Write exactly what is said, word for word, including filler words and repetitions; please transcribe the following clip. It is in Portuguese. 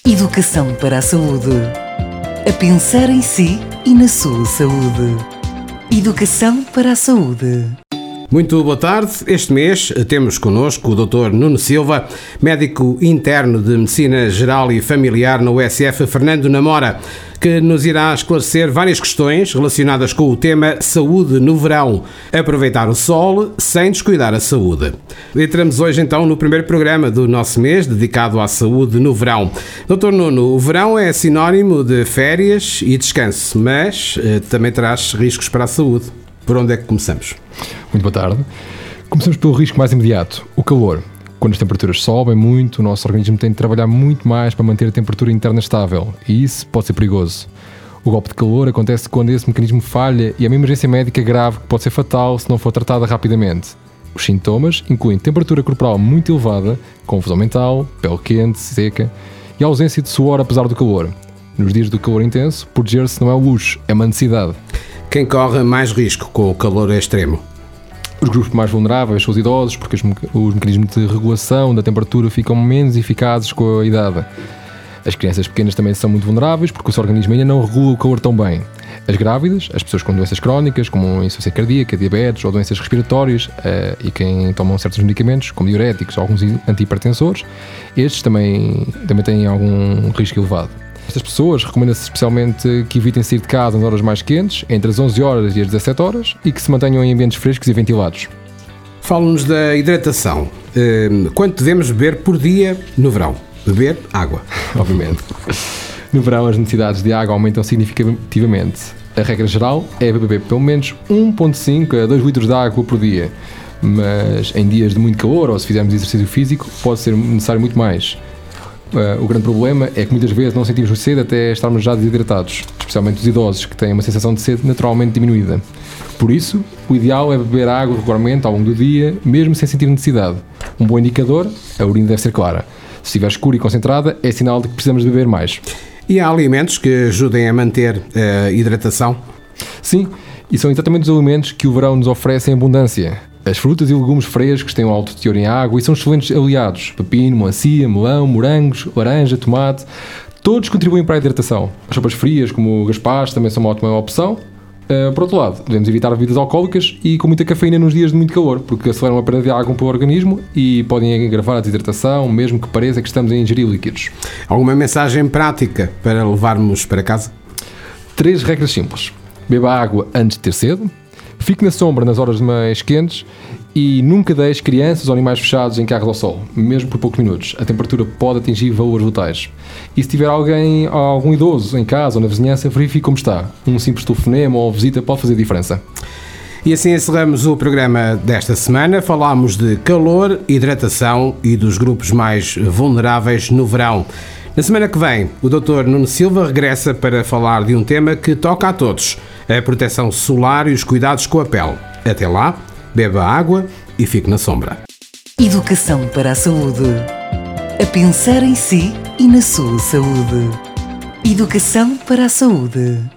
Educação para a saúde. A pensar em si e na sua saúde. Educação para a saúde. Muito boa tarde. Este mês temos connosco o doutor Nuno Silva, médico interno de Medicina Geral e Familiar na U S F Fernando Namora, que nos irá esclarecer várias questões relacionadas com o tema saúde no verão. Aproveitar o sol sem descuidar a saúde. Entramos hoje então no primeiro programa do nosso mês, dedicado à saúde no verão. doutor Nuno, o verão é sinónimo de férias e descanso, mas eh, também traz riscos para a saúde. Por onde é que começamos? Muito boa tarde. Começamos pelo risco mais imediato, o calor. Quando as temperaturas sobem muito, o nosso organismo tem de trabalhar muito mais para manter a temperatura interna estável, e isso pode ser perigoso. O golpe de calor acontece quando esse mecanismo falha e é uma emergência médica grave que pode ser fatal se não for tratada rapidamente. Os sintomas incluem temperatura corporal muito elevada, confusão mental, pele quente, seca e a ausência de suor apesar do calor. Nos dias do calor intenso, proteger-se não é um luxo, é uma necessidade. Quem corre mais risco com o calor extremo? Os grupos mais vulneráveis são os idosos, porque os, me- os mecanismos de regulação da temperatura ficam menos eficazes com a idade. As crianças pequenas também são muito vulneráveis, porque o seu organismo ainda não regula o calor tão bem. As grávidas, as pessoas com doenças crónicas, como insuficiência cardíaca, diabetes ou doenças respiratórias, eh, e quem tomam certos medicamentos, como diuréticos ou alguns antihipertensores, estes também, também têm algum risco elevado. Estas pessoas recomenda-se especialmente que evitem sair de casa nas horas mais quentes, entre as onze horas e as dezassete horas, e que se mantenham em ambientes frescos e ventilados. Fala-nos da hidratação. Hum, Quanto devemos beber por dia no verão? Beber água. Obviamente. No verão, as necessidades de água aumentam significativamente. A regra geral é beber pelo menos um vírgula cinco a dois litros de água por dia, mas em dias de muito calor ou se fizermos exercício físico, pode ser necessário muito mais. Uh, o grande problema é que muitas vezes não sentimos sede até estarmos já desidratados, especialmente os idosos, que têm uma sensação de sede naturalmente diminuída. Por isso, o ideal é beber água regularmente ao longo do dia, mesmo sem sentir necessidade. Um bom indicador, a urina deve ser clara. Se estiver escura e concentrada, é sinal de que precisamos de beber mais. E há alimentos que ajudem a manter a hidratação? Sim, e são exatamente os alimentos que o verão nos oferece em abundância. As frutas e legumes frescos têm um alto teor em água e são excelentes aliados. Pepino, melancia, melão, morangos, laranja, tomate, todos contribuem para a hidratação. As sopas frias, como o gazpacho, também são uma ótima opção. Uh, por outro lado, devemos evitar bebidas alcoólicas e com muita cafeína nos dias de muito calor, porque aceleram a perda de água para o organismo e podem agravar a desidratação, mesmo que pareça que estamos a ingerir líquidos. Alguma mensagem prática para levarmos para casa? Três regras simples. Beba água antes de ter sede. Fique na sombra nas horas mais quentes e nunca deixe crianças ou animais fechados em carros ao sol, mesmo por poucos minutos. A temperatura pode atingir valores letais. E se tiver alguém, algum idoso em casa ou na vizinhança, verifique como está. Um simples telefonema ou visita pode fazer diferença. E assim encerramos o programa desta semana. Falámos de calor, hidratação e dos grupos mais vulneráveis no verão. Na semana que vem, o doutor Nuno Silva regressa para falar de um tema que toca a todos: a proteção solar e os cuidados com a pele. Até lá, beba água e fique na sombra. Educação para a saúde. A pensar em si e na sua saúde. Educação para a saúde.